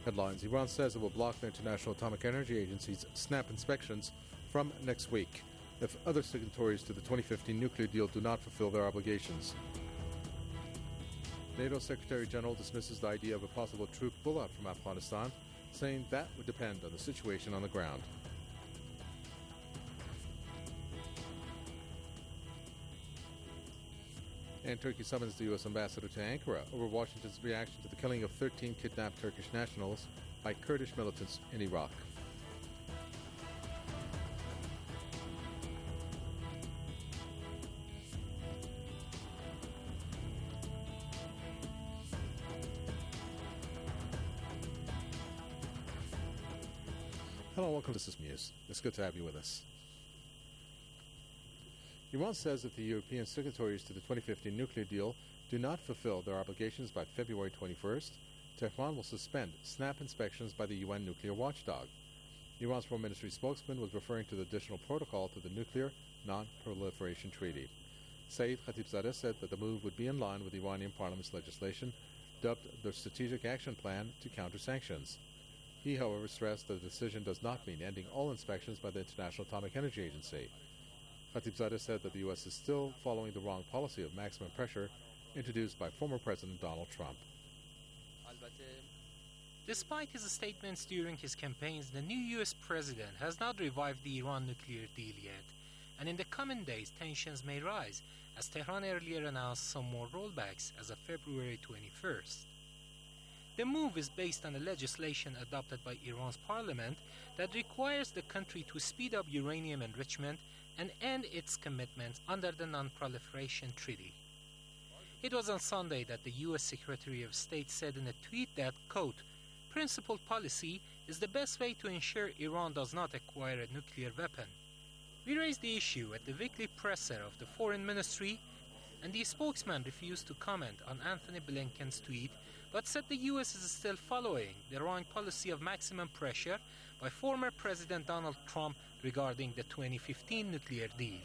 Headlines. Iran says it will block the International Atomic Energy Agency's SNAP inspections from next week if other signatories to the 2015 nuclear deal do not fulfill their obligations. NATO Secretary General dismisses the idea of a possible troop pullout from Afghanistan, saying that would depend on the situation on the ground. And Turkey summons the U.S. ambassador to Ankara over Washington's reaction to the killing of 13 kidnapped Turkish nationals by Kurdish militants in Iraq. Hello, welcome to This is Muse. It's good to have you with us. Iran says that the European signatories to the 2015 nuclear deal do not fulfill their obligations by February 21st. Tehran will suspend SNAP inspections by the UN nuclear watchdog. Iran's Foreign Ministry spokesman was referring to the additional protocol to the Nuclear Non-Proliferation Treaty. Saeed Khatibzadeh said that the move would be in line with the Iranian parliament's legislation, dubbed the Strategic Action Plan to Counter Sanctions. He, however, stressed that the decision does not mean ending all inspections by the International Atomic Energy Agency. Khatibzadeh said that the U.S. is still following the wrong policy of maximum pressure introduced by former President Donald Trump. Despite his statements during his campaigns, the new U.S. president has not revived the Iran nuclear deal yet, and in the coming days tensions may rise, as Tehran earlier announced some more rollbacks as of February 21st. The move is based on a legislation adopted by Iran's parliament that requires the country to speed up uranium enrichment and end its commitments under the Non-Proliferation Treaty. It was on Sunday that the U.S. Secretary of State said in a tweet that, quote, "Principled policy is the best way to ensure Iran does not acquire a nuclear weapon." We raised the issue at the weekly presser of the Foreign Ministry, and the spokesman refused to comment on Anthony Blinken's tweet, but said the U.S. is still following the wrong policy of maximum pressure by former President Donald Trump regarding the 2015 nuclear deal.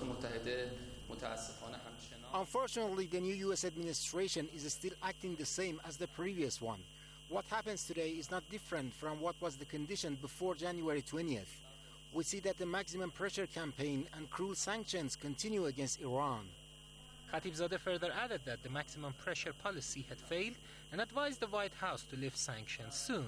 Unfortunately, the new U.S. administration is still acting the same as the previous one. What happens today is not different from what was the condition before January 20th. We see that the maximum pressure campaign and cruel sanctions continue against Iran. Khatibzadeh further added that the maximum pressure policy had failed and advised the White House to lift sanctions soon.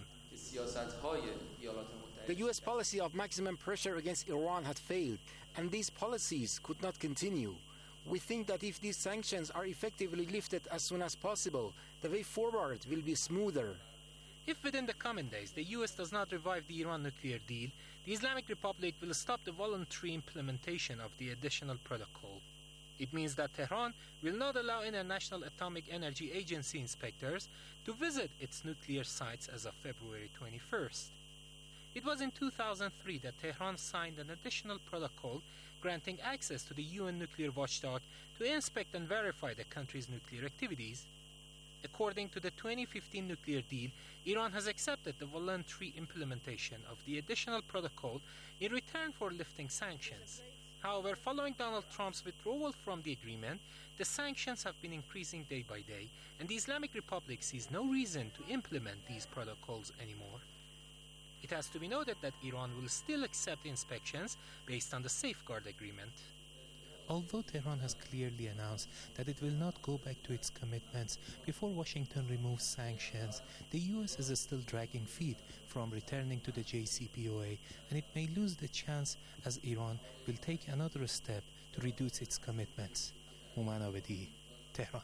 The U.S. policy of maximum pressure against Iran had failed, and these policies could not continue. We think that if these sanctions are effectively lifted as soon as possible, the way forward will be smoother. If within the coming days the U.S. does not revive the Iran nuclear deal, the Islamic Republic will stop the voluntary implementation of the additional protocol. It means that Tehran will not allow International Atomic Energy Agency inspectors to visit its nuclear sites as of February 21st. It was in 2003 that Tehran signed an additional protocol granting access to the UN nuclear watchdog to inspect and verify the country's nuclear activities. According to the 2015 nuclear deal, Iran has accepted the voluntary implementation of the additional protocol in return for lifting sanctions. However, following Donald Trump's withdrawal from the agreement, the sanctions have been increasing day by day, and the Islamic Republic sees no reason to implement these protocols anymore. It has to be noted that Iran will still accept inspections based on the Safeguard Agreement. Although Tehran has clearly announced that it will not go back to its commitments before Washington removes sanctions, the US is still dragging feet from returning to the JCPOA, and it may lose the chance as Iran will take another step to reduce its commitments. Houman Abedi, Tehran.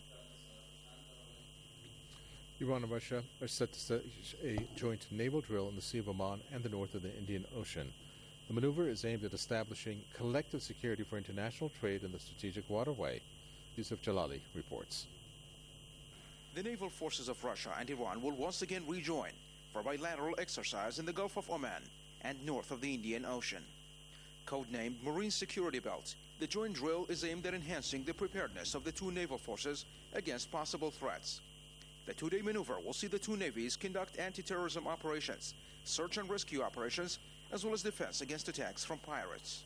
Iran and Russia are set to stage a joint naval drill in the Sea of Oman and the north of the Indian Ocean. The maneuver is aimed at establishing collective security for international trade in the strategic waterway. Yusuf Jalali reports. The naval forces of Russia and Iran will once again rejoin for bilateral exercise in the Gulf of Oman and north of the Indian Ocean. Codenamed Marine Security Belt, the joint drill is aimed at enhancing the preparedness of the two naval forces against possible threats. The two-day maneuver will see the two navies conduct anti-terrorism operations, search and rescue operations, as well as defense against attacks from pirates.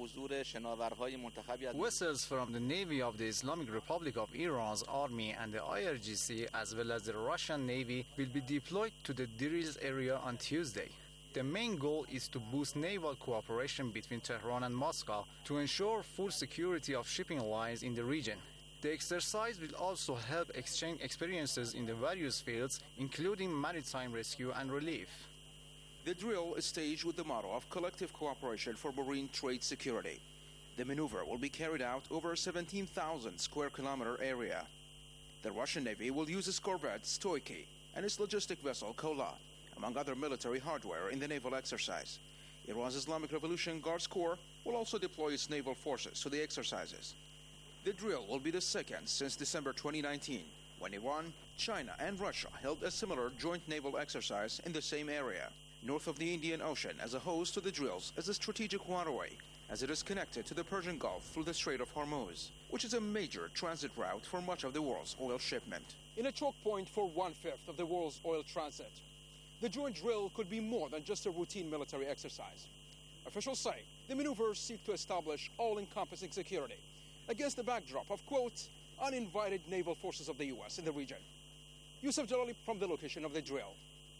Vessels from the Navy of the Islamic Republic of Iran's Army and the IRGC, as well as the Russian Navy, will be deployed to the drills area on Tuesday. The main goal is to boost naval cooperation between Tehran and Moscow to ensure full security of shipping lines in the region. The exercise will also help exchange experiences in the various fields, including maritime rescue and relief. The drill is staged with the motto of collective cooperation for marine trade security. The maneuver will be carried out over a 17,000 square kilometer area. The Russian Navy will use its corvette Stoiky and its logistic vessel Kola, among other military hardware in the naval exercise. Iran's Islamic Revolution Guards Corps will also deploy its naval forces to the exercises. The drill will be the second since December 2019, when Iran, China, and Russia held a similar joint naval exercise in the same area. North of the Indian Ocean as a host to the drills is a strategic waterway, as it is connected to the Persian Gulf through the Strait of Hormuz, which is a major transit route for much of the world's oil shipment. In a choke point for 1/5 of the world's oil transit, the joint drill could be more than just a routine military exercise. Officials say the maneuvers seek to establish all-encompassing security against the backdrop of, quote, uninvited naval forces of the U.S. in the region. Yusuf Jalali from the location of the drill.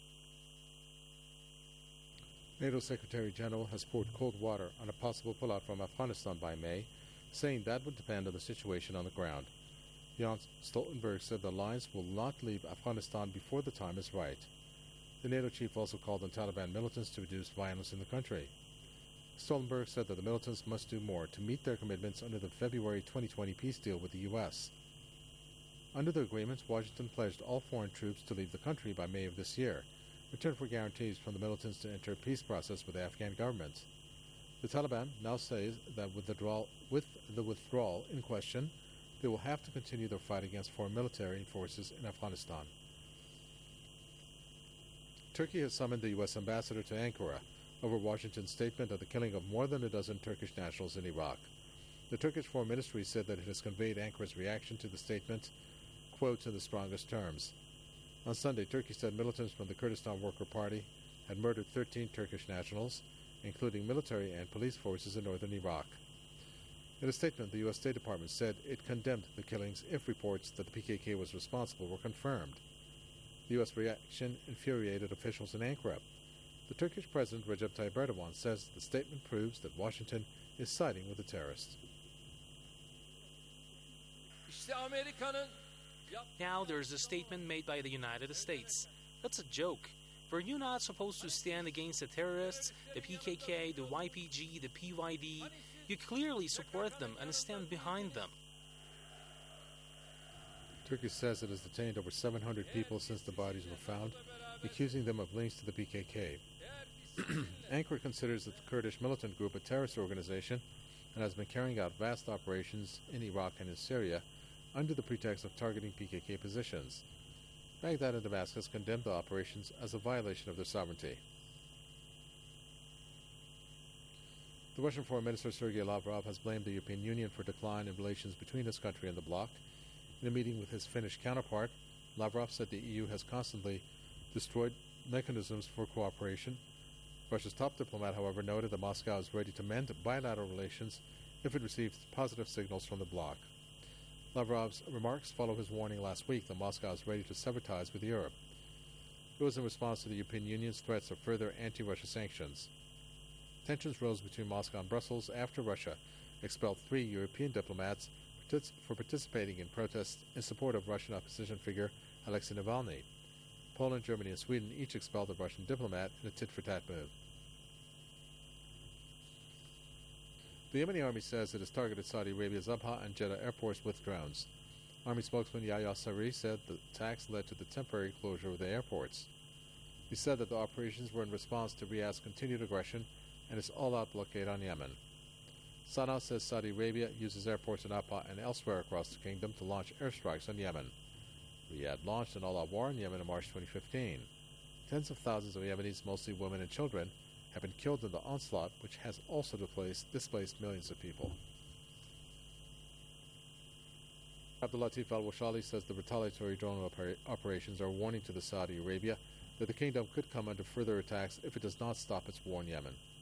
NATO Secretary General has poured cold water on a possible pullout from Afghanistan by May, saying that would depend on the situation on the ground. Jens Stoltenberg said the alliance will not leave Afghanistan before the time is right. The NATO chief also called on Taliban militants to reduce violence in the country. Stoltenberg said that the militants must do more to meet their commitments under the February 2020 peace deal with the U.S. Under the agreement, Washington pledged all foreign troops to leave the country by May of this year, in return for guarantees from the militants to enter a peace process with the Afghan government. The Taliban now says that with the withdrawal in question, they will have to continue their fight against foreign military forces in Afghanistan. Turkey has summoned the U.S. ambassador to Ankara over Washington's statement of the killing of more than a dozen Turkish nationals in Iraq. The Turkish Foreign Ministry said that it has conveyed Ankara's reaction to the statement, quote, in the strongest terms. On Sunday, Turkey said militants from the Kurdistan Worker Party had murdered 13 Turkish nationals, including military and police forces in northern Iraq. In a statement, the U.S. State Department said it condemned the killings if reports that the PKK was responsible were confirmed. The U.S. reaction infuriated officials in Ankara. The Turkish President Recep Tayyip Erdogan says the statement proves that Washington is siding with the terrorists. Now there's a statement made by the United States. That's a joke. Were you not supposed to stand against the terrorists, the PKK, the YPG, the PYD? You clearly support them and stand behind them. Turkey says it has detained over 700 people since the bodies were found, accusing them of links to the PKK. Ankara considers the Kurdish militant group a terrorist organization and has been carrying out vast operations in Iraq and in Syria under the pretext of targeting PKK positions. Baghdad and Damascus condemned the operations as a violation of their sovereignty. The Russian Foreign Minister Sergei Lavrov has blamed the European Union for decline in relations between his country and the bloc. In a meeting with his Finnish counterpart, Lavrov said the EU has constantly destroyed mechanisms for cooperation. Russia's top diplomat, however, noted that Moscow is ready to mend bilateral relations if it receives positive signals from the bloc. Lavrov's remarks follow his warning last week that Moscow is ready to sever ties with Europe. It was in response to the European Union's threats of further anti-Russia sanctions. Tensions rose between Moscow and Brussels after Russia expelled 3 European diplomats for participating in protests in support of Russian opposition figure Alexei Navalny. Poland, Germany, and Sweden each expelled a Russian diplomat in a tit-for-tat move. The Yemeni army says it has targeted Saudi Arabia's Abha and Jeddah airports with drones. Army spokesman Yahya Saree said the attacks led to the temporary closure of the airports. He said that the operations were in response to Riyadh's continued aggression and its all-out blockade on Yemen. Sana'a says Saudi Arabia uses airports in Abha and elsewhere across the kingdom to launch airstrikes on Yemen. Riyadh launched an all-out war in Yemen in March 2015. Tens of thousands of Yemenis, mostly women and children, have been killed in the onslaught, which has also displaced millions of people. Abdulatif al-Washali says the retaliatory drone operations are a warning to the Saudi Arabia that the kingdom could come under further attacks if it does not stop its war in Yemen.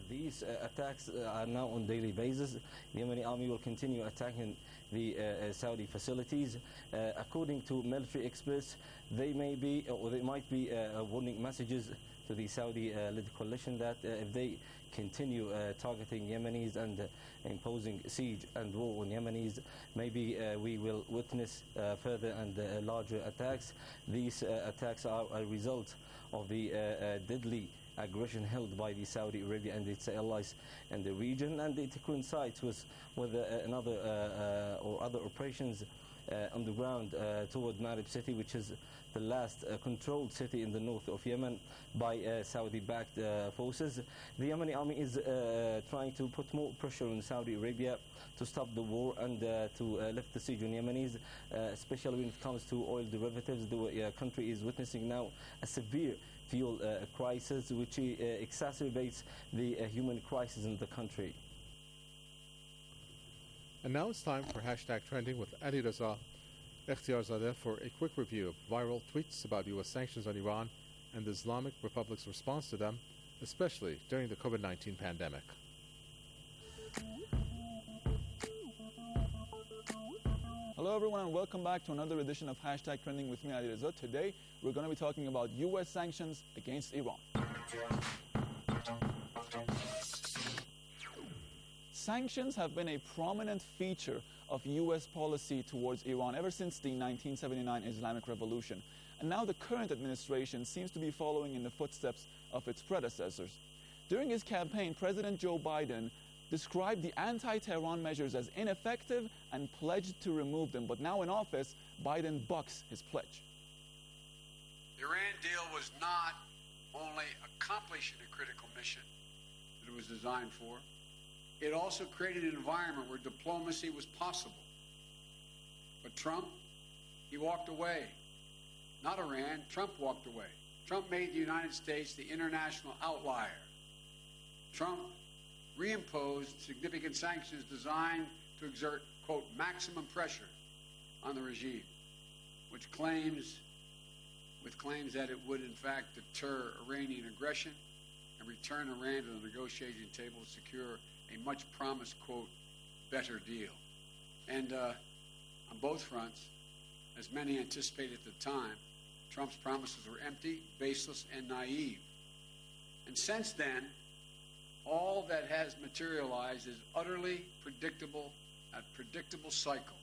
These attacks are now on daily basis. The Yemeni army will continue attacking the Saudi facilities. According to military experts, they might be warning messages to the Saudi-led coalition that if they continue targeting Yemenis and imposing siege and war on Yemenis, maybe we will witness further and larger attacks. These attacks are a result of the deadly aggression held by the Saudi Arabia and its allies in the region, and it coincides with other operations on the ground toward Marib city, which is the last controlled city in the north of Yemen by Saudi-backed forces. The Yemeni army is trying to put more pressure on Saudi Arabia to stop the war and to lift the siege on Yemenis, especially when it comes to oil derivatives. The country is witnessing now a severe fuel crisis, which exacerbates the human crisis in the country. And now it's time for Hashtag Trending with Ali Raza Ekhtiarzadeh for a quick review of viral tweets about U.S. sanctions on Iran and the Islamic Republic's response to them, especially during the COVID-19 pandemic. Hello everyone and welcome back to another edition of Hashtag Trending with me, Ali Raza. Today we're going to be talking about U.S. sanctions against Iran. Sanctions have been a prominent feature of U.S. policy towards Iran ever since the 1979 Islamic Revolution. And now the current administration seems to be following in the footsteps of its predecessors. During his campaign, President Joe Biden described the anti-Tehran measures as ineffective and pledged to remove them. But now in office, Biden bucks his pledge. The Iran deal was not only accomplishing a critical mission that it was designed for, it also created an environment where diplomacy was possible. But Trump, he walked away. Not Iran, Trump walked away. Trump made the United States the international outlier. Trump reimposed significant sanctions designed to exert, quote, maximum pressure on the regime, with claims that it would in fact deter Iranian aggression and return Iran to the negotiating table to secure a much promised, quote, better deal. And on both fronts, as many anticipated at the time, Trump's promises were empty, baseless, and naive. And since then, all that has materialized is utterly predictable, a predictable cycle.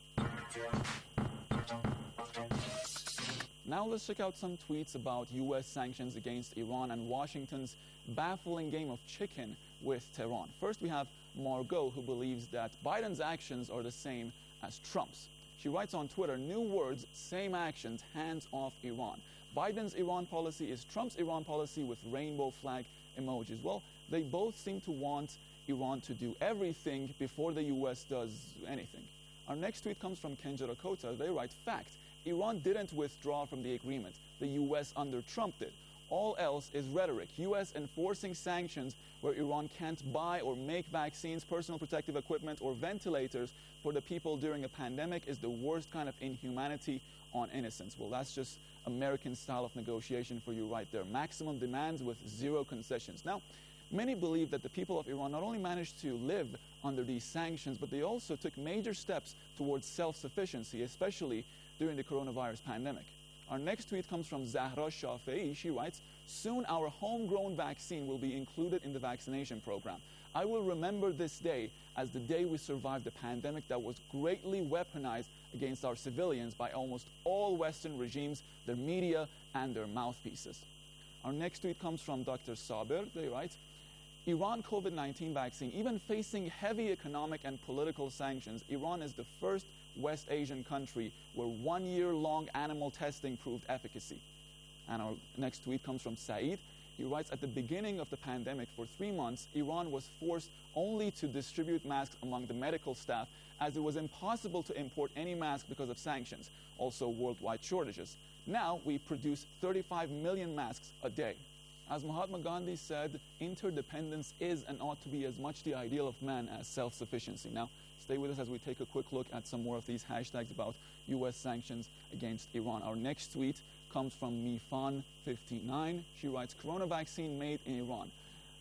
Now let's check out some tweets about U.S. sanctions against Iran and Washington's baffling game of chicken with Tehran. First, we have Margot, who believes that Biden's actions are the same as Trump's. She writes on Twitter, "New words, same actions, hands off Iran. Biden's Iran policy is Trump's Iran policy with rainbow flag emojis." Well, they both seem to want Iran to do everything before the U.S. does anything. Our next tweet comes from Kenji Rakota. They write, "Fact, Iran didn't withdraw from the agreement. The U.S. under Trump did. All else is rhetoric. U.S. enforcing sanctions where Iran can't buy or make vaccines, personal protective equipment, or ventilators for the people during a pandemic is the worst kind of inhumanity on innocence." Well, that's just American style of negotiation for you right there. Maximum demands with zero concessions. Now, many believe that the people of Iran not only managed to live under these sanctions, but they also took major steps towards self-sufficiency, especially during the coronavirus pandemic. Our next tweet comes from Zahra Shafei. She writes, "Soon our homegrown vaccine will be included in the vaccination program. I will remember this day as the day we survived a pandemic that was greatly weaponized against our civilians by almost all Western regimes, their media, and their mouthpieces." Our next tweet comes from Dr. Saber. They write, "Iran COVID-19 vaccine, even facing heavy economic and political sanctions, Iran is the first West Asian country where 1 year-long animal testing proved efficacy." And our next tweet comes from Saeed. He writes, "At the beginning of the pandemic, for 3 months, Iran was forced only to distribute masks among the medical staff as it was impossible to import any mask because of sanctions, also worldwide shortages. Now we produce 35 million masks a day." As Mahatma Gandhi said, interdependence is and ought to be as much the ideal of man as self-sufficiency. Now, stay with us as we take a quick look at some more of these hashtags about U.S. sanctions against Iran. Our next tweet comes from Mifan59. She writes, "Corona vaccine made in Iran.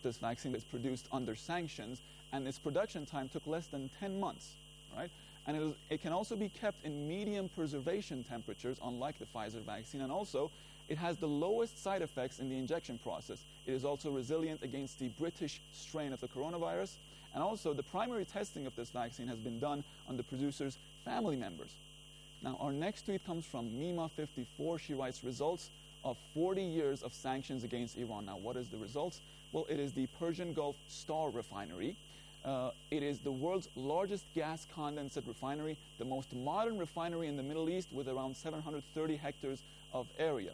this vaccine is produced under sanctions, and its production time took less than 10 months, right? And it can also be kept in medium preservation temperatures, unlike the Pfizer vaccine, and also it has the lowest side effects in the injection process. It is also resilient against the British strain of the coronavirus, and also the primary testing of this vaccine has been done on the producer's family members. Now, our next tweet comes from Mima54. She writes, results of 40 years of sanctions against Iran. Now, what is the results? Well, it is the Persian Gulf Star refinery. It is the world's largest gas condensate refinery, the most modern refinery in the Middle East with around 730 hectares of area.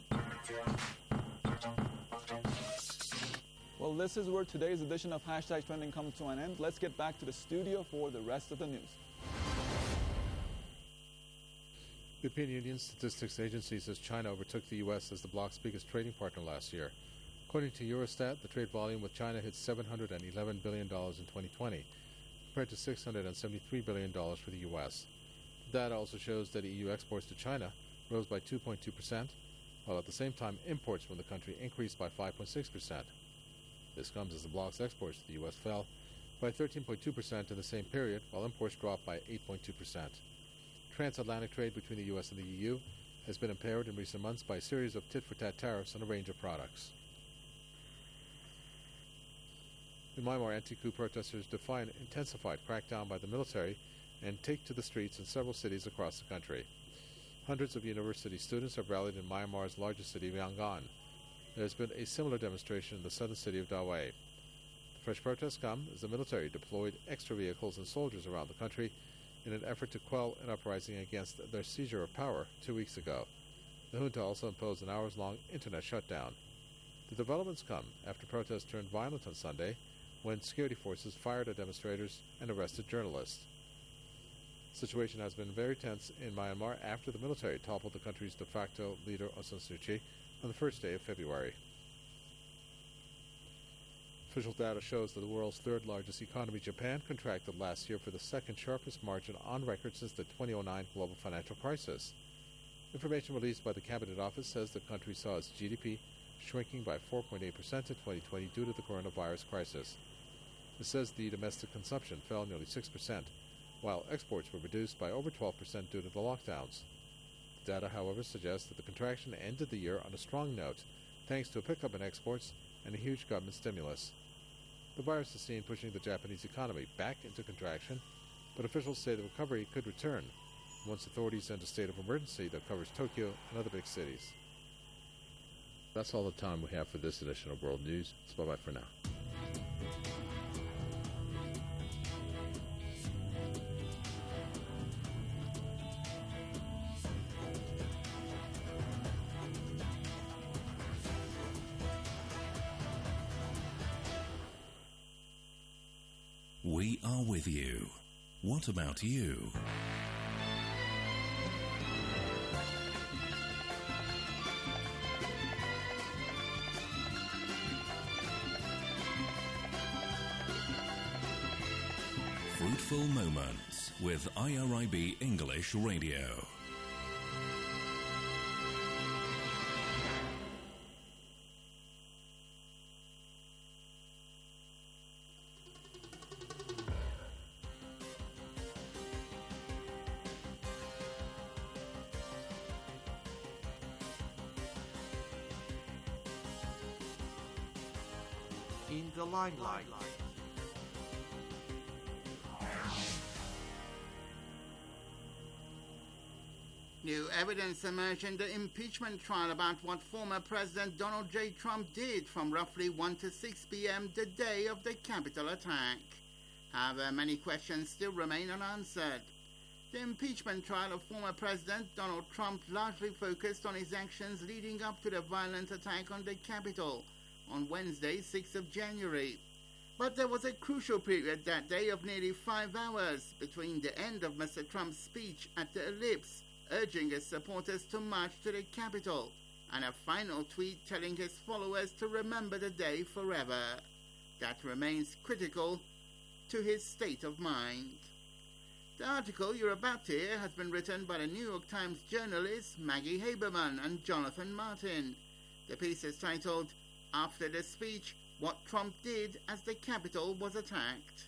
Well, this is where today's edition of Hashtag Trending comes to an end. Let's get back to the studio for the rest of the news. The European Union Statistics Agency says China overtook the U.S. as the bloc's biggest trading partner last year. According to Eurostat, the trade volume with China hit $711 billion in 2020, compared to $673 billion for the U.S. The data also shows that EU exports to China rose by 2.2%, while at the same time imports from the country increased by 5.6%. This comes as the bloc's exports to the U.S. fell by 13.2% in the same period, while imports dropped by 8.2%. Transatlantic trade between the U.S. and the EU has been impaired in recent months by a series of tit-for-tat tariffs on a range of products. In Myanmar, anti-coup protesters defy an intensified crackdown by the military and take to the streets in several cities across the country. Hundreds of university students have rallied in Myanmar's largest city, Yangon. There has been a similar demonstration in the southern city of Dawei. The fresh protests come as the military deployed extra vehicles and soldiers around the country in an effort to quell an uprising against their seizure of power 2 weeks ago. The junta also imposed an hours-long internet shutdown. The developments come after protests turned violent on Sunday when security forces fired at demonstrators and arrested journalists. The situation has been very tense in Myanmar after the military toppled the country's de facto leader Aung San Suu Kyi on the first day of February. Official data shows that the world's third-largest economy, Japan, contracted last year for the second sharpest margin on record since the 2009 global financial crisis. Information released by the Cabinet Office says the country saw its GDP shrinking by 4.8% in 2020 due to the coronavirus crisis. It says the domestic consumption fell nearly 6%, while exports were reduced by over 12% due to the lockdowns. The data, however, suggests that the contraction ended the year on a strong note, thanks to a pickup in exports and a huge government stimulus. The virus is seen pushing the Japanese economy back into contraction, but officials say the recovery could return once authorities end a state of emergency that covers Tokyo and other big cities. That's all the time we have for this edition of World News. So bye-bye for now. We are with you. What about you? Fruitful Moments with IRIB English Radio. In the limelight. New evidence emerged in the impeachment trial about what former President Donald J. Trump did from roughly 1 to 6 p.m. the day of the Capitol attack. However, many questions still remain unanswered. The impeachment trial of former President Donald Trump largely focused on his actions leading up to the violent attack on the Capitol on Wednesday, 6th of January. But there was a crucial period that day of nearly 5 hours between the end of Mr. Trump's speech at the Ellipse, urging his supporters to march to the Capitol, and a final tweet telling his followers to remember the day forever. That remains critical to his state of mind. The article you're about to hear has been written by the New York Times journalists Maggie Haberman and Jonathan Martin. The piece is titled, "After the Speech, what Trump did as the Capitol was attacked.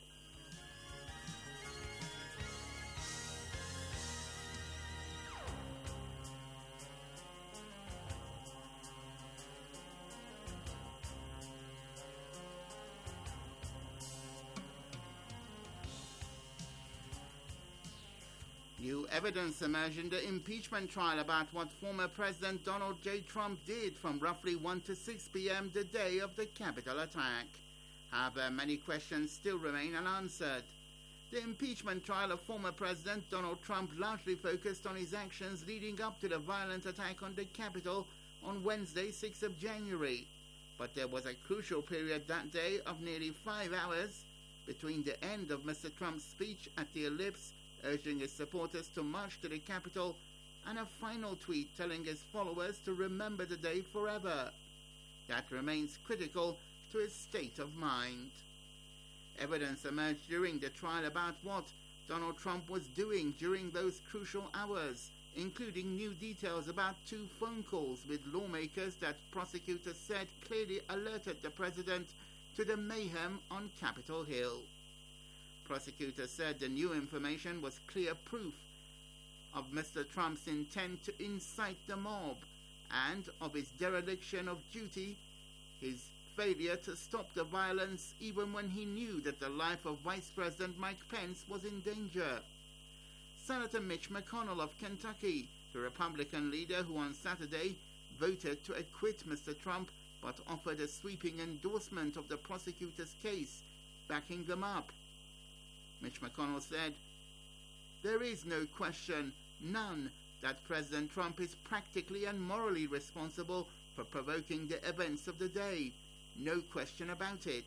New evidence emerged in the impeachment trial about what former President Donald J. Trump did from roughly 1 to 6 p.m. the day of the Capitol attack. However, many questions still remain unanswered. The impeachment trial of former President Donald Trump largely focused on his actions leading up to the violent attack on the Capitol on Wednesday, 6th of January. But there was a crucial period that day of nearly 5 hours between the end of Mr. Trump's speech at the Ellipse urging his supporters to march to the Capitol, and a final tweet telling his followers to remember the day forever. That remains critical to his state of mind. Evidence emerged during the trial about what Donald Trump was doing during those crucial hours, including new details about 2 phone calls with lawmakers that prosecutors said clearly alerted the president to the mayhem on Capitol Hill. Prosecutors said the new information was clear proof of Mr. Trump's intent to incite the mob and of his dereliction of duty, his failure to stop the violence even when he knew that the life of Vice President Mike Pence was in danger. Senator Mitch McConnell of Kentucky, the Republican leader who on Saturday voted to acquit Mr. Trump but offered a sweeping endorsement of the prosecutor's case, backing them up. Mitch McConnell said, "There is no question, none, that President Trump is practically and morally responsible for provoking the events of the day. No question about it."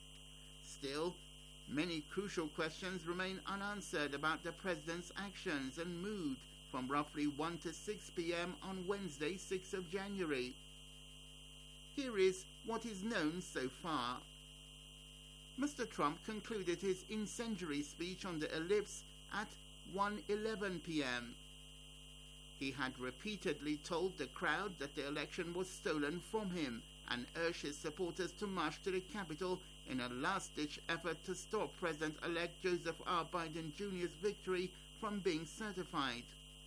Still, many crucial questions remain unanswered about the president's actions and mood from roughly 1 to 6 p.m. on Wednesday, 6th of January. Here is what is known so far. Mr. Trump concluded his incendiary speech on the Ellipse at 1:11 p.m. He had repeatedly told the crowd that the election was stolen from him and urged his supporters to march to the Capitol in a last-ditch effort to stop President-elect Joseph R. Biden Jr.'s victory from being certified.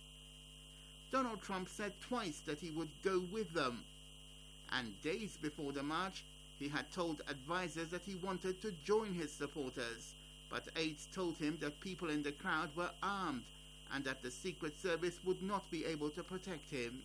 Donald Trump said twice that he would go with them, and days before the march, he had told advisers that he wanted to join his supporters, but aides told him that people in the crowd were armed and that the Secret Service would not be able to protect him.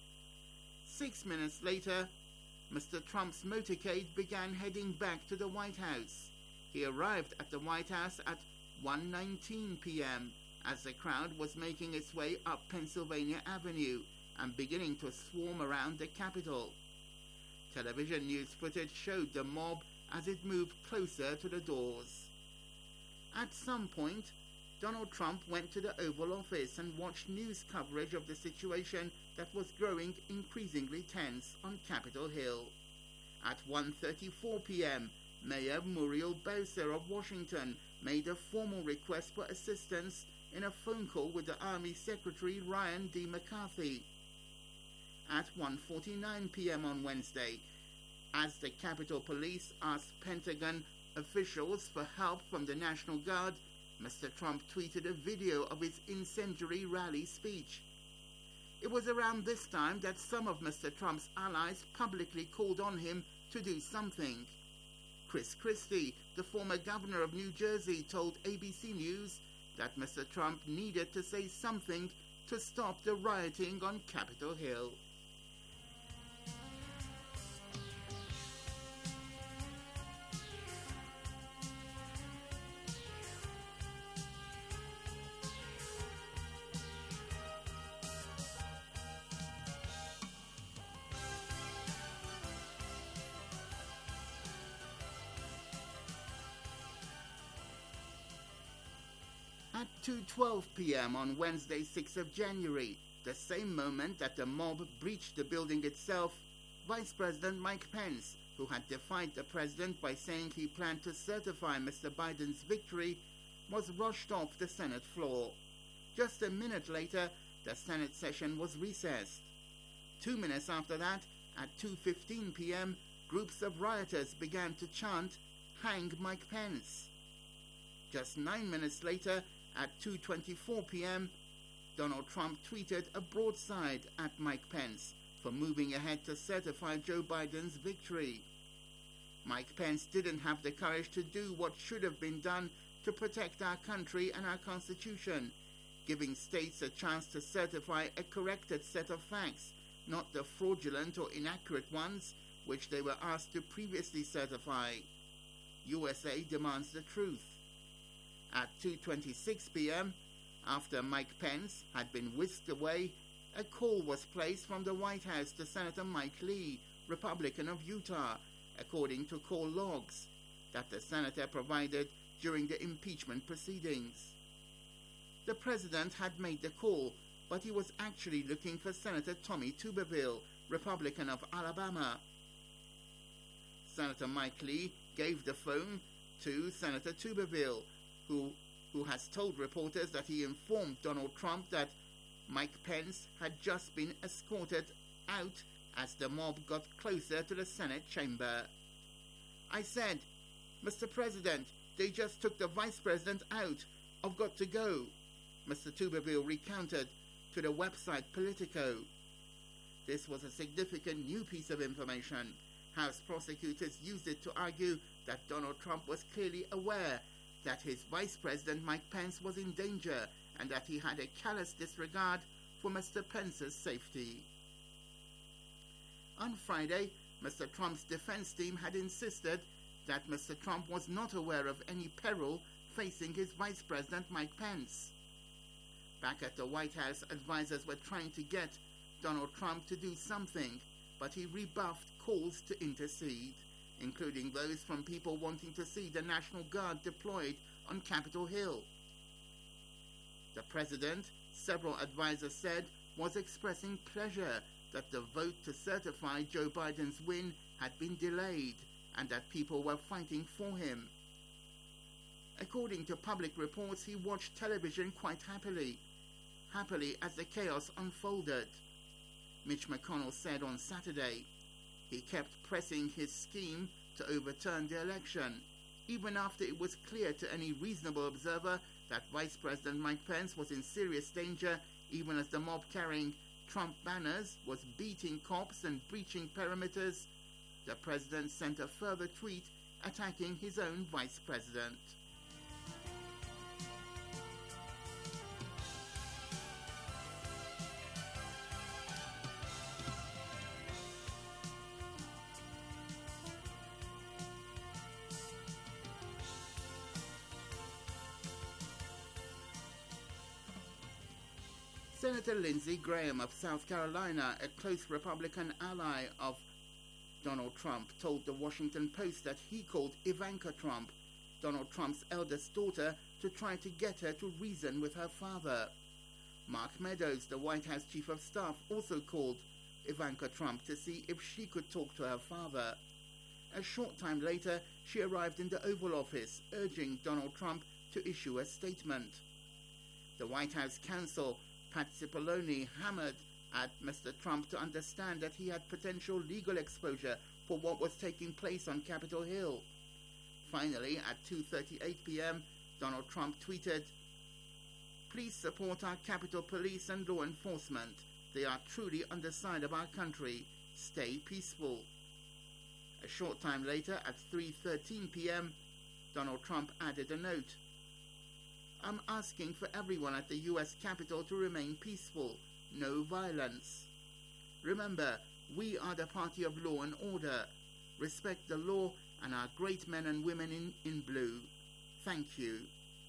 6 minutes later, Mr. Trump's motorcade began heading back to the White House. He arrived at the White House at 1:19 p.m. as the crowd was making its way up Pennsylvania Avenue and beginning to swarm around the Capitol. Television news footage showed the mob as it moved closer to the doors. At some point, Donald Trump went to the Oval Office and watched news coverage of the situation that was growing increasingly tense on Capitol Hill. At 1:34 p.m., Mayor Muriel Bowser of Washington made a formal request for assistance in a phone call with the Army Secretary Ryan D. McCarthy. At 1:49 p.m. on Wednesday, as the Capitol Police asked Pentagon officials for help from the National Guard, Mr. Trump tweeted a video of his incendiary rally speech. It was around this time that some of Mr. Trump's allies publicly called on him to do something. Chris Christie, the former governor of New Jersey, told ABC News that Mr. Trump needed to say something to stop the rioting on Capitol Hill. At 2:12 p.m. on Wednesday, 6th of January, the same moment that the mob breached the building itself, Vice President Mike Pence, who had defied the president by saying he planned to certify Mr. Biden's victory, was rushed off the Senate floor. Just a minute later, the Senate session was recessed. 2 minutes after that, at 2:15 p.m., groups of rioters began to chant, "Hang Mike Pence." Just 9 minutes later, at 2:24 p.m., Donald Trump tweeted a broadside at Mike Pence for moving ahead to certify Joe Biden's victory. Mike Pence didn't have the courage to do what should have been done to protect our country and our Constitution, giving states a chance to certify a corrected set of facts, not the fraudulent or inaccurate ones which they were asked to previously certify. USA demands the truth. At 2:26 p.m., after Mike Pence had been whisked away, a call was placed from the White House to Senator Mike Lee, Republican of Utah, according to call logs that the senator provided during the impeachment proceedings. The president had made the call, but he was actually looking for Senator Tommy Tuberville, Republican of Alabama. Senator Mike Lee gave the phone to Senator Tuberville, who has told reporters that he informed Donald Trump that Mike Pence had just been escorted out as the mob got closer to the Senate chamber. "I said, Mr. President, they just took the Vice President out. I've got to go," Mr. Tuberville recounted to the website Politico. This was a significant new piece of information. House prosecutors used it to argue that Donald Trump was clearly aware that his Vice President Mike Pence was in danger and that he had a callous disregard for Mr. Pence's safety. On Friday, Mr. Trump's defense team had insisted that Mr. Trump was not aware of any peril facing his Vice President Mike Pence. Back at the White House, advisors were trying to get Donald Trump to do something, but he rebuffed calls to intercede, including those from people wanting to see the National Guard deployed on Capitol Hill. The president, several advisors said, was expressing pleasure that the vote to certify Joe Biden's win had been delayed and that people were fighting for him. According to public reports, he watched television quite happily as the chaos unfolded. Mitch McConnell said on Saturday. He kept pressing his scheme to overturn the election, even after it was clear to any reasonable observer that Vice President Mike Pence was in serious danger, even as the mob carrying Trump banners was beating cops and breaching perimeters. The president sent a further tweet attacking his own vice president. Senator Lindsey Graham of South Carolina, a close Republican ally of Donald Trump, told the Washington Post that he called Ivanka Trump, Donald Trump's eldest daughter, to try to get her to reason with her father. Mark Meadows, the White House Chief of Staff, also called Ivanka Trump to see if she could talk to her father. A short time later, she arrived in the Oval Office, urging Donald Trump to issue a statement. The White House counsel, Pat Cipollone, hammered at Mr. Trump to understand that he had potential legal exposure for what was taking place on Capitol Hill. Finally, at 2:38 p.m., Donald Trump tweeted, "Please support our Capitol Police and law enforcement. They are truly on the side of our country. Stay peaceful." A short time later, at 3:13 p.m., Donald Trump added a note. "I'm asking for everyone at the U.S. Capitol to remain peaceful. No violence. Remember, we are the party of law and order. Respect the law and our great men and women in blue. Thank you."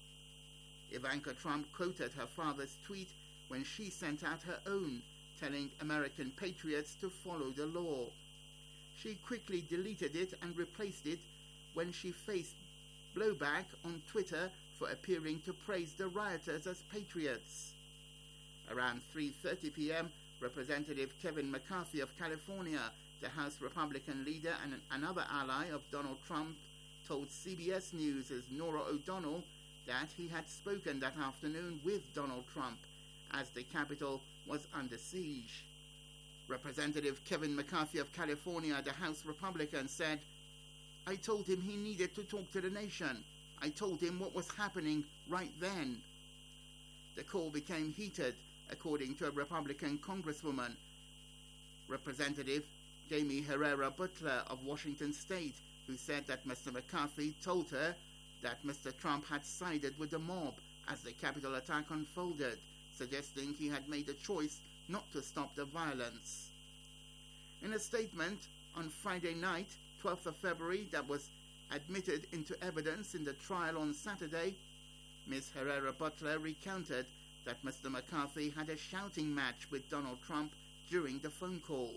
Ivanka Trump quoted her father's tweet when she sent out her own, telling American patriots to follow the law. She quickly deleted it and replaced it when she faced blowback on Twitter for appearing to praise the rioters as patriots. Around 3:30 p.m., Representative Kevin McCarthy of California, the House Republican leader and another ally of Donald Trump, told CBS News' Norah O'Donnell that he had spoken that afternoon with Donald Trump as the Capitol was under siege. Representative Kevin McCarthy of California, the House Republican, said, "I told him he needed to talk to the nation. I told him what was happening right then." The call became heated, according to a Republican congresswoman, Representative Jamie Herrera Butler of Washington State, who said that Mr. McCarthy told her that Mr. Trump had sided with the mob as the Capitol attack unfolded, suggesting he had made a choice not to stop the violence. In a statement on Friday night, 12th of February, that was admitted into evidence in the trial on Saturday, Ms. Herrera Butler recounted that Mr. McCarthy had a shouting match with Donald Trump during the phone call.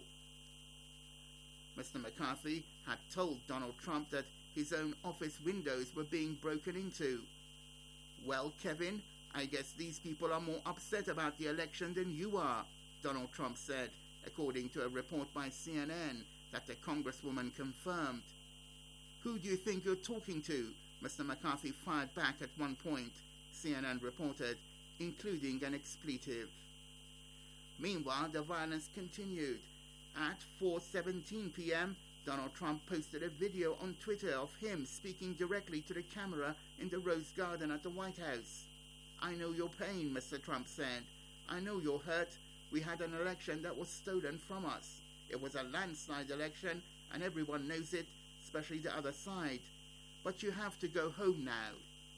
Mr. McCarthy had told Donald Trump that his own office windows were being broken into. "Well, Kevin, I guess these people are more upset about the election than you are," Donald Trump said, according to a report by CNN that the congresswoman confirmed. "Who do you think you're talking to?" Mr. McCarthy fired back at one point, CNN reported, including an expletive. Meanwhile, the violence continued. At 4:17 p.m., Donald Trump posted a video on Twitter of him speaking directly to the camera in the Rose Garden at the White House. "I know your pain," Mr. Trump said. "I know you're hurt. We had an election that was stolen from us. It was a landslide election, and everyone knows it, especially the other side. But you have to go home now."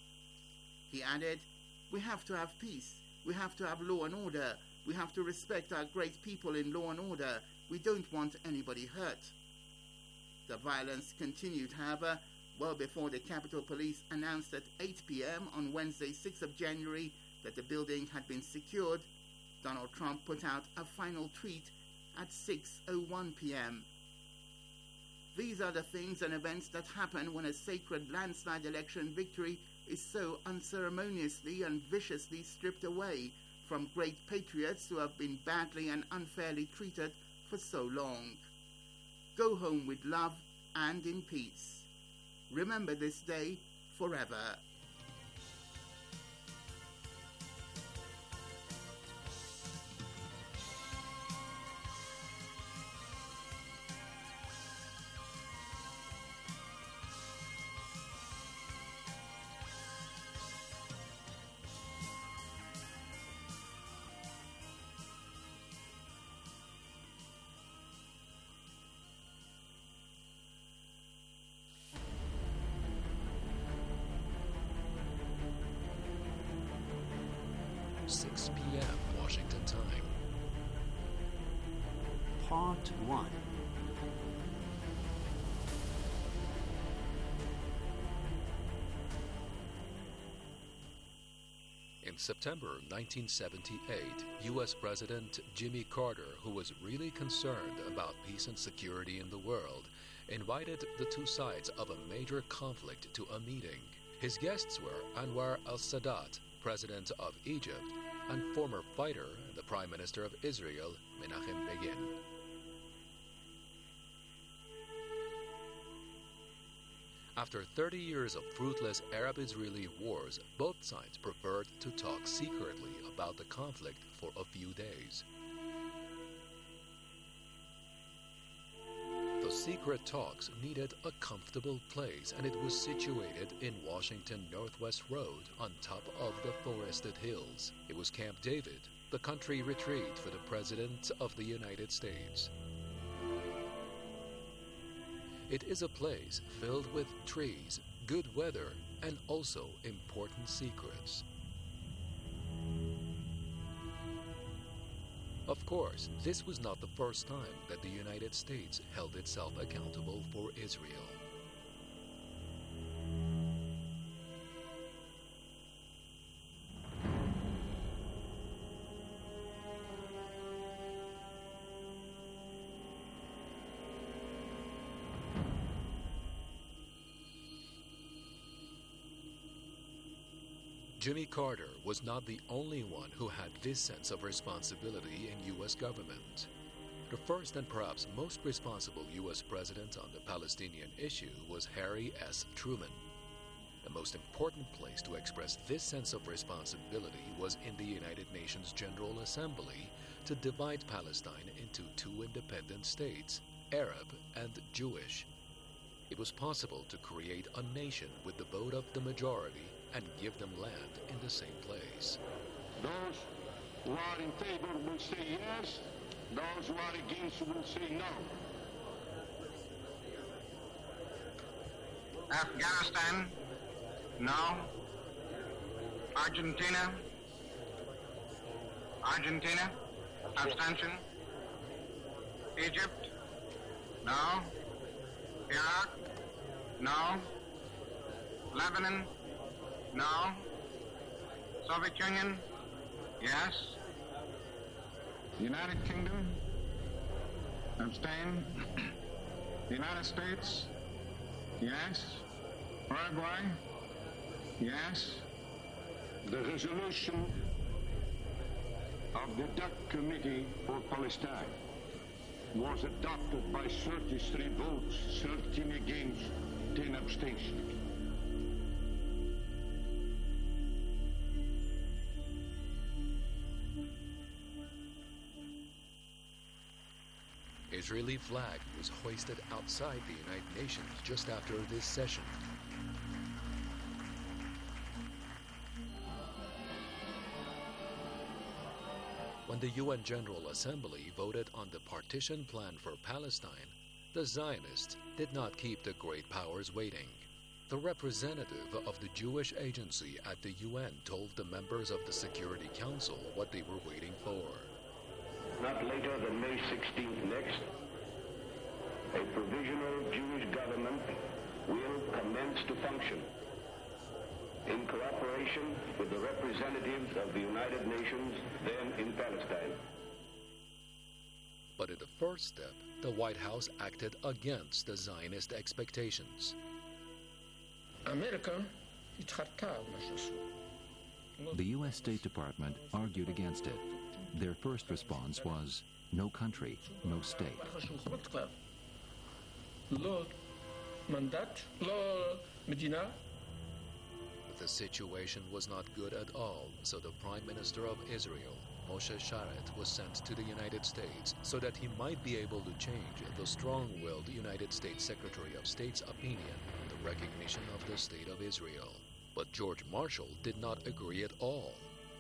He added, "We have to have peace. We have to have law and order. We have to respect our great people in law and order. We don't want anybody hurt." The violence continued, however, well before the Capitol Police announced at 8 p.m. on Wednesday, 6th of January, that the building had been secured. Donald Trump put out a final tweet at 6:01 p.m. These are the things and events that happen when a sacred landslide election victory is so unceremoniously and viciously stripped away from great patriots who have been badly and unfairly treated for so long. Go home with love and in peace. Remember this day forever. Washington time. Part 1. In September 1978, U.S. President Jimmy Carter, who was really concerned about peace and security in the world, invited the two sides of a major conflict to a meeting. His guests were Anwar al-Sadat, President of Egypt, and former fighter, the Prime Minister of Israel, Menachem Begin. After 30 years of fruitless Arab-Israeli wars, both sides preferred to talk secretly about the conflict for a few days. The secret talks needed a comfortable place, and it was situated in Washington Northwest Road on top of the forested hills. It was Camp David, the country retreat for the President of the United States. It is a place filled with trees, good weather, and also important secrets. Of course, this was not the first time that the United States held itself accountable for Israel. Jimmy Carter was not the only one who had this sense of responsibility in U.S. government. The first and perhaps most responsible U.S. president on the Palestinian issue was Harry S. Truman. The most important place to express this sense of responsibility was in the United Nations General Assembly to divide Palestine into two independent states, Arab and Jewish. It was possible to create a nation with the vote of the majority and give them land in the same place. Those who are in favor will say yes, those who are against will say no. Afghanistan, no. Argentina, abstention. Egypt, no. Iraq, no. Lebanon, no. Soviet Union, yes. United Kingdom, abstain. United States, yes. Paraguay, yes. The resolution of the DUC Committee for Palestine was adopted by 33 votes, 13 against, 10 abstentions. Israeli flag was hoisted outside the United Nations just after this session. When the UN General Assembly voted on the partition plan for Palestine, the Zionists did not keep the great powers waiting. The representative of the Jewish Agency at the UN told the members of the Security Council what they were waiting for. Not later than May 16th next, a provisional Jewish government will commence to function in cooperation with the representatives of the United Nations then in Palestine. But in the first step, the White House acted against the Zionist expectations. The U.S. State Department argued against it. Their first response was, no country, no state. The situation was not good at all, so the Prime Minister of Israel, Moshe Sharet, was sent to the United States so that he might be able to change the strong-willed United States Secretary of State's opinion on the recognition of the State of Israel. But George Marshall did not agree at all.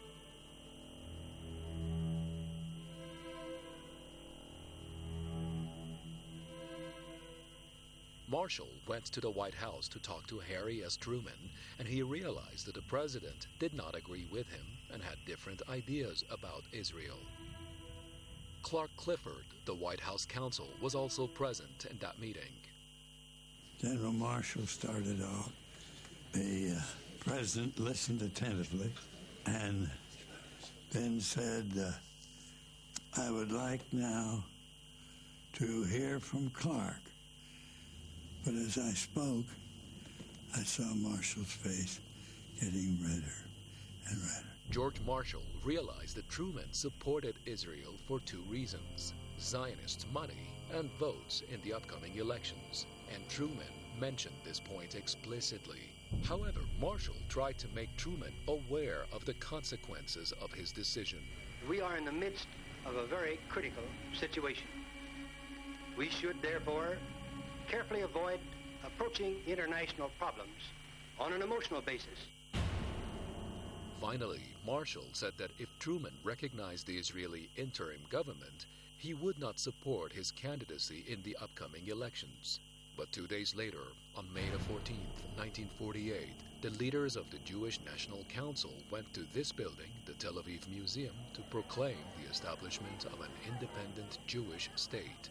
Marshall went to the White House to talk to Harry S. Truman, and he realized that the president did not agree with him and had different ideas about Israel. Clark Clifford, the White House counsel, was also present in that meeting. General Marshall started off. The president listened attentively and then said, I would like now to hear from Clark. But as I spoke, I saw Marshall's face getting redder and redder. George Marshall realized that Truman supported Israel for two reasons: Zionist money and votes in the upcoming elections. And Truman mentioned this point explicitly. However, Marshall tried to make Truman aware of the consequences of his decision. We are in the midst of a very critical situation. We should therefore carefully avoid approaching international problems on an emotional basis. Finally, Marshall said that if Truman recognized the Israeli interim government, he would not support his candidacy in the upcoming elections. But 2 days later, on May 14, 1948, the leaders of the Jewish National Council went to this building, the Tel Aviv Museum, to proclaim the establishment of an independent Jewish state.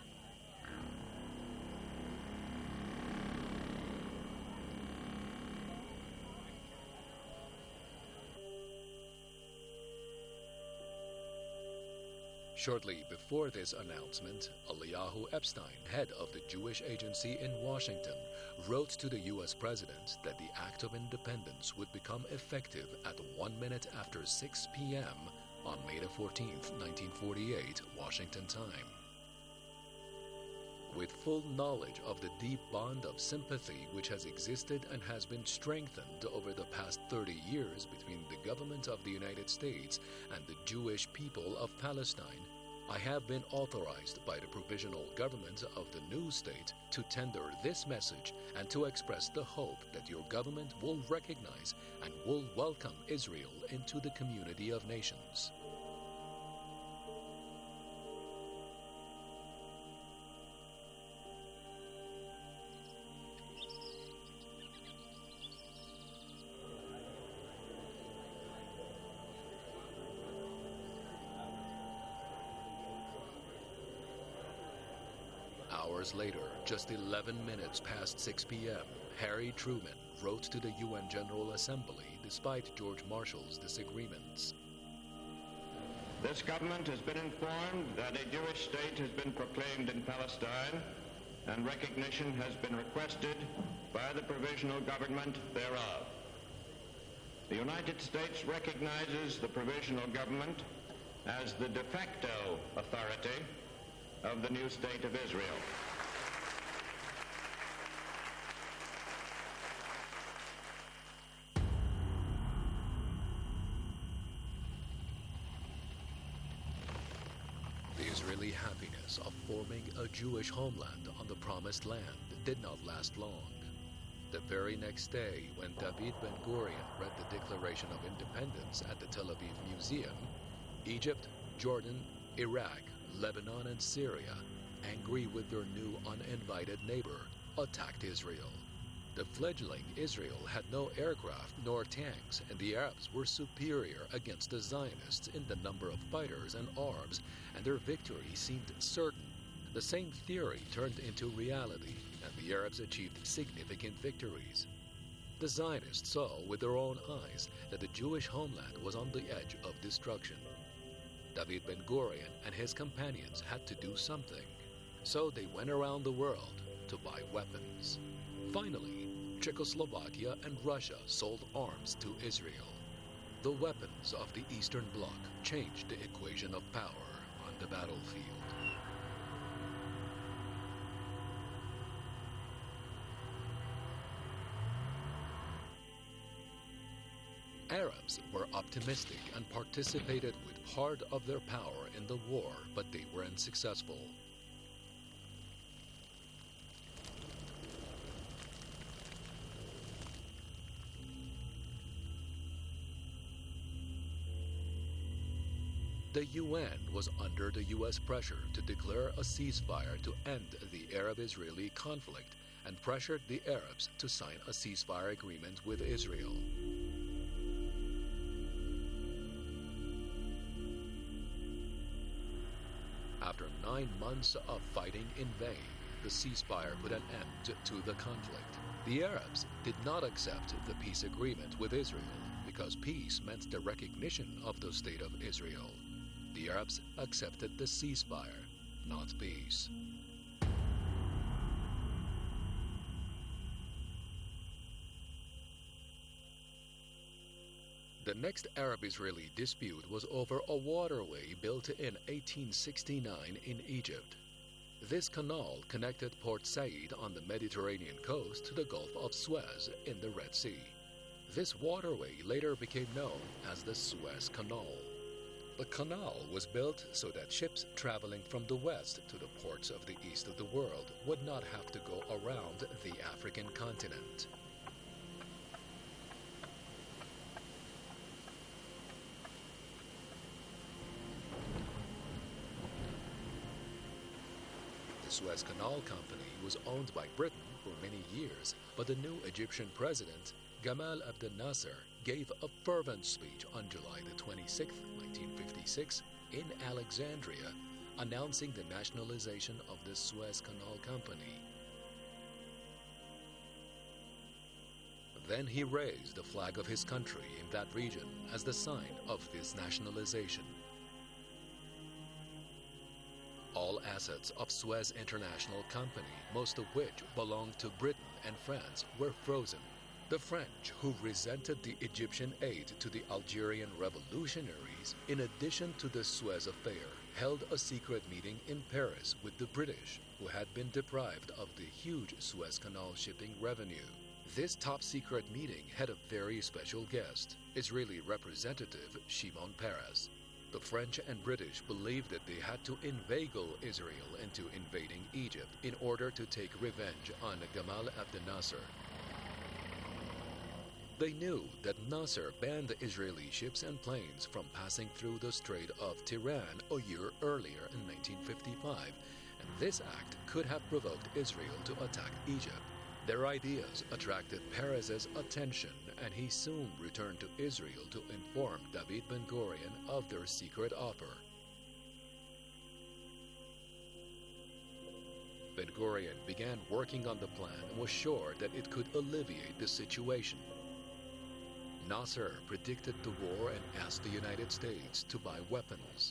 Shortly before this announcement, Eliyahu Epstein, head of the Jewish Agency in Washington, wrote to the U.S. president that the Act of Independence would become effective at 1 minute after 6 p.m. on May 14, 1948, Washington time. with full knowledge of the deep bond of sympathy which has existed and has been strengthened over the past 30 years between the government of the United States and the Jewish people of Palestine, I have been authorized by the provisional government of the new state to tender this message and to express the hope that your government will recognize and will welcome Israel into the community of nations. Hours later, just 11 minutes past 6 p.m., Harry Truman wrote to the UN General Assembly despite George Marshall's disagreements. This government has been informed that a Jewish state has been proclaimed in Palestine, and recognition has been requested by the provisional government thereof. The United States recognizes the provisional government as the de facto authority of the new state of Israel. The Israeli happiness of forming a Jewish homeland on the Promised Land did not last long. The very next day, when David Ben-Gurion read the Declaration of Independence at the Tel Aviv Museum, Egypt, Jordan, Iraq, Lebanon, and Syria, angry with their new uninvited neighbor, attacked Israel. The fledgling Israel had no aircraft nor tanks, and the Arabs were superior against the Zionists in the number of fighters and arms, and their victory seemed certain. The same theory turned into reality, and the Arabs achieved significant victories. The Zionists saw with their own eyes that the Jewish homeland was on the edge of destruction. David Ben-Gurion and his companions had to do something, so they went around the world to buy weapons. Finally, Czechoslovakia and Russia sold arms to Israel. The weapons of the Eastern Bloc changed the equation of power on the battlefield. Arabs were optimistic and participated with part of their power in the war, but they were unsuccessful. The UN was under the U.S. pressure to declare a ceasefire to end the Arab-Israeli conflict and pressured the Arabs to sign a ceasefire agreement with Israel. After 9 months of fighting in vain, the ceasefire put an end to the conflict. The Arabs did not accept the peace agreement with Israel because peace meant the recognition of the State of Israel. The Arabs accepted the ceasefire, not peace. The next Arab-Israeli dispute was over a waterway built in 1869 in Egypt. This canal connected Port Said on the Mediterranean coast to the Gulf of Suez in the Red Sea. This waterway later became known as the Suez Canal. The canal was built so that ships traveling from the west to the ports of the east of the world would not have to go around the African continent. The Suez Canal Company was owned by Britain for many years, but the new Egyptian president, Gamal Abdel Nasser, gave a fervent speech on July the 26th, 1956, in Alexandria, announcing the nationalization of the Suez Canal Company. Then he raised the flag of his country in that region as the sign of this nationalization. All assets of Suez International Company, most of which belonged to Britain and France, were frozen. The French, who resented the Egyptian aid to the Algerian revolutionaries, in addition to the Suez affair, held a secret meeting in Paris with the British, who had been deprived of the huge Suez Canal shipping revenue. This top-secret meeting had a very special guest, Israeli Representative Shimon Peres. The French and British believed that they had to inveigle Israel into invading Egypt in order to take revenge on Gamal Abdel Nasser. They knew that Nasser banned Israeli ships and planes from passing through the Strait of Tiran a year earlier in 1955, and this act could have provoked Israel to attack Egypt. Their ideas attracted Peres's attention, and he soon returned to Israel to inform David Ben-Gurion of their secret offer. Ben-Gurion began working on the plan and was sure that it could alleviate the situation. Nasser predicted the war and asked the United States to buy weapons.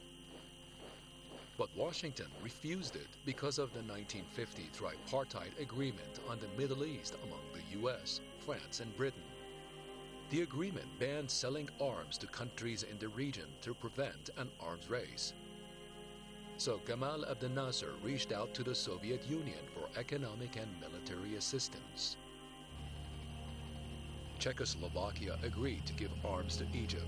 But Washington refused it because of the 1950 tripartite agreement on the Middle East among the U.S., France, and Britain. The agreement banned selling arms to countries in the region to prevent an arms race. So Gamal Abdel Nasser reached out to the Soviet Union for economic and military assistance. Czechoslovakia agreed to give arms to Egypt.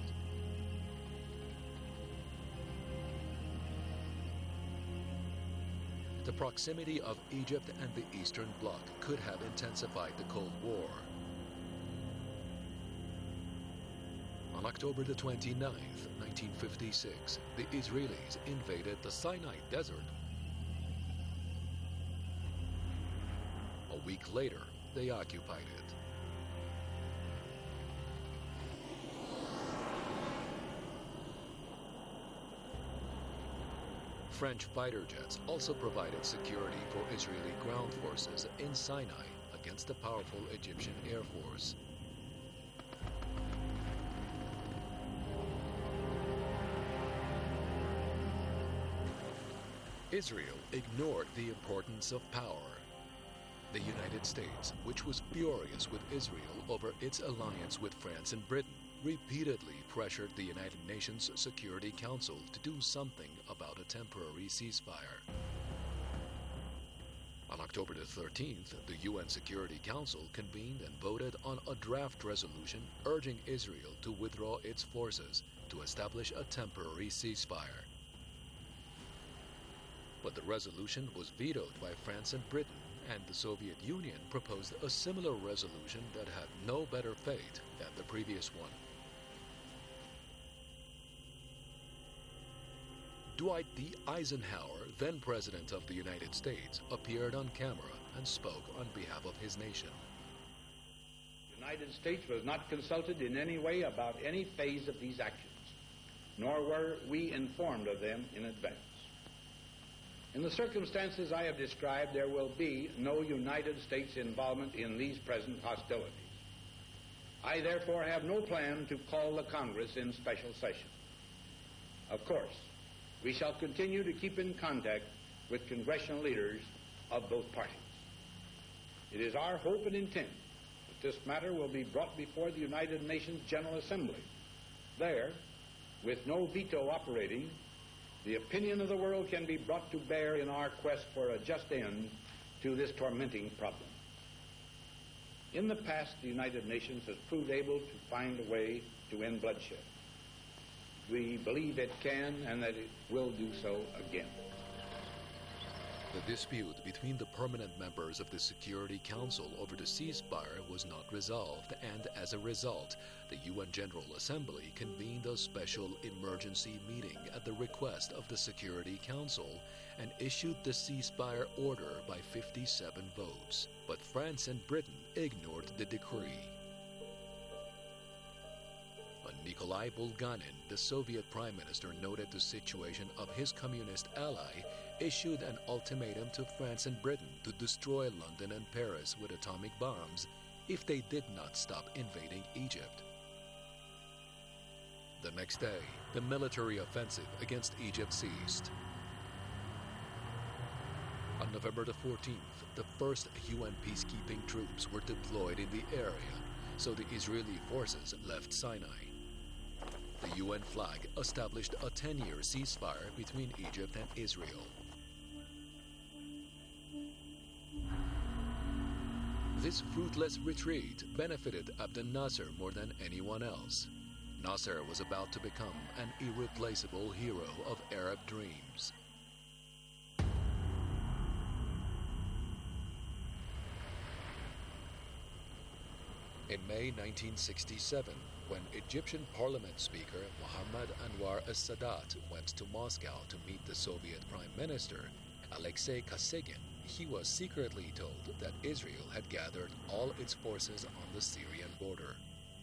The proximity of Egypt and the Eastern Bloc could have intensified the Cold War. On October the 29th, 1956, the Israelis invaded the Sinai Desert. A week later, they occupied it. French fighter jets also provided security for Israeli ground forces in Sinai against the powerful Egyptian Air Force. Israel ignored the importance of power. The United States, which was furious with Israel over its alliance with France and Britain, repeatedly pressured the United Nations Security Council to do something about a temporary ceasefire. On October the 13th, the UN Security Council convened and voted on a draft resolution urging Israel to withdraw its forces to establish a temporary ceasefire. But the resolution was vetoed by France and Britain, and the Soviet Union proposed a similar resolution that had no better fate than the previous one. Dwight D. Eisenhower, then President of the United States, appeared on camera and spoke on behalf of his nation. The United States was not consulted in any way about any phase of these actions, nor were we informed of them in advance. In the circumstances I have described, there will be no United States involvement in these present hostilities. I therefore have no plan to call the Congress in special session. Of course, we shall continue to keep in contact with congressional leaders of both parties. It is our hope and intent that this matter will be brought before the United Nations General Assembly. There, with no veto operating, the opinion of the world can be brought to bear in our quest for a just end to this tormenting problem. In the past, the United Nations has proved able to find a way to end bloodshed. We believe it can and that it will do so again. The dispute between the permanent members of the Security Council over the ceasefire was not resolved, and as a result, the UN General Assembly convened a special emergency meeting at the request of the Security Council and issued the ceasefire order by 57 votes. But France and Britain ignored the decree. Nikolai Bulganin, the Soviet Prime Minister, noted the situation of his communist ally, issued an ultimatum to France and Britain to destroy London and Paris with atomic bombs if they did not stop invading Egypt. The next day, the military offensive against Egypt ceased. On November the 14th, the first UN peacekeeping troops were deployed in the area, so the Israeli forces left Sinai. the UN flag established a 10-year ceasefire between Egypt and Israel. This fruitless retreat benefited Abdel Nasser more than anyone else. Nasser was about to become an irreplaceable hero of Arab dreams. In May 1967, when Egyptian parliament speaker Mohammad Anwar as-Sadat went to Moscow to meet the Soviet Prime Minister, Alexei Kosygin, he was secretly told that Israel had gathered all its forces on the Syrian border.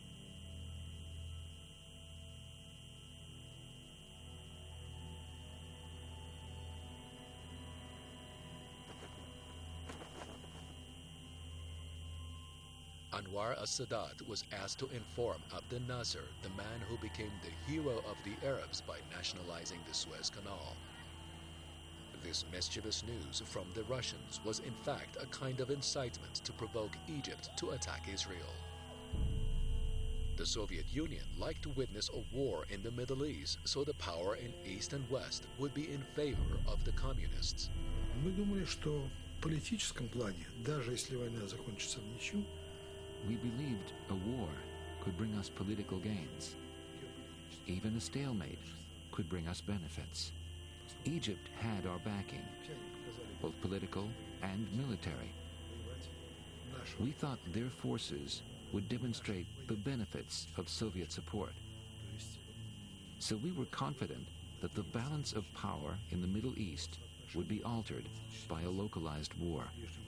Anwar as-Sadat was asked to inform Abdel Nasser, the man who became the hero of the Arabs by nationalizing the Suez Canal. This mischievous news from the Russians was in fact a kind of incitement to provoke Egypt to attack Israel. The Soviet Union liked to witness a war in the Middle East, so the power in East and West would be in favor of the communists. Мы думали, что в политическом плане, даже если война закончится в ничью, we believed a war could bring us political gains. Even a stalemate could bring us benefits. Egypt had our backing, both political and military. We thought their forces would demonstrate the benefits of Soviet support. So we were confident that the balance of power in the Middle East would be altered by a localized war.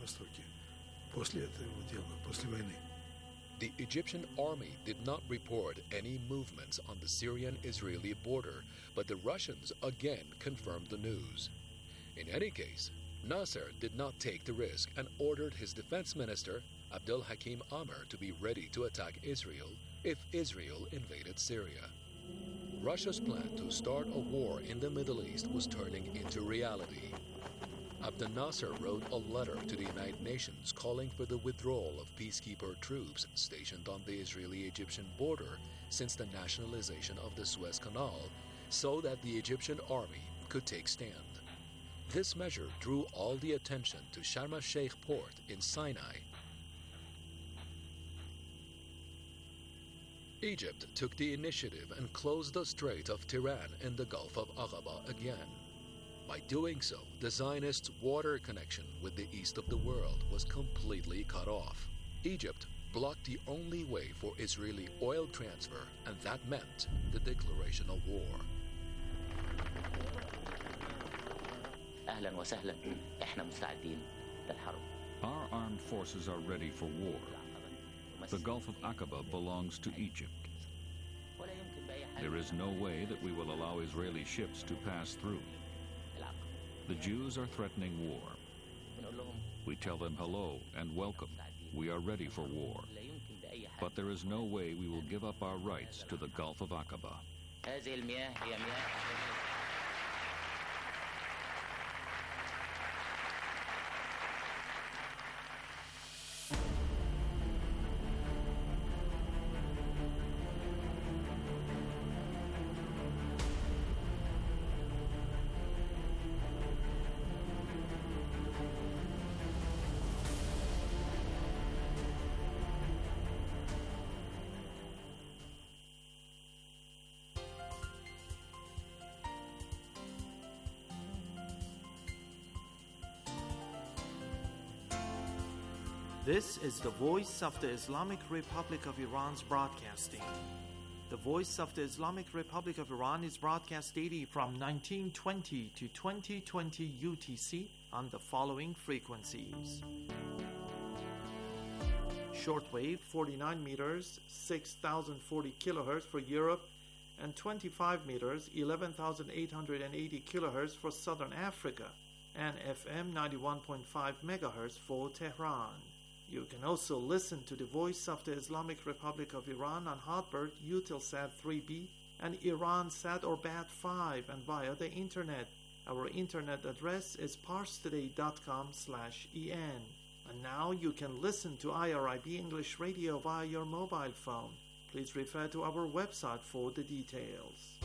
The Egyptian army did not report any movements on the Syrian-Israeli border, but the Russians again confirmed the news. In any case, Nasser did not take the risk and ordered his defense minister, Abdel Hakim Amr, to be ready to attack Israel if Israel invaded Syria. Russia's plan to start a war in the Middle East was turning into reality. Abdel Nasser wrote a letter to the United Nations calling for the withdrawal of peacekeeper troops stationed on the Israeli-Egyptian border since the nationalization of the Suez Canal, so that the Egyptian army could take stand. This measure drew all the attention to Sharm el-Sheikh port in Sinai. Egypt took the initiative and closed the Strait of Tiran in the Gulf of Aqaba again. By doing so, the Zionists' water connection with the east of the world was completely cut off. Egypt blocked the only way for Israeli oil transfer, and that meant the declaration of war. Our armed forces are ready for war. The Gulf of Aqaba belongs to Egypt. There is no way that we will allow Israeli ships to pass through. The Jews are threatening war. We tell them hello and welcome. We are ready for war. But there is no way we will give up our rights to the Gulf of Aqaba. This is the Voice of the Islamic Republic of Iran's broadcasting. The Voice of the Islamic Republic of Iran is broadcast daily from 1920 to 2020 UTC on the following frequencies. Shortwave 49 meters, 6,040 kilohertz for Europe, and 25 meters, 11,880 kilohertz for Southern Africa, and FM 91.5 megahertz for Tehran. You can also listen to the Voice of the Islamic Republic of Iran on Hotbird, Eutelsat 3B, and Iransat or BAT5, and via the Internet. Our Internet address is parstoday.com/en. And now you can listen to IRIB English Radio via your mobile phone. Please refer to our website for the details.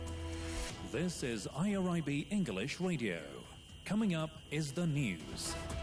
This is IRIB English Radio. Coming up is the news.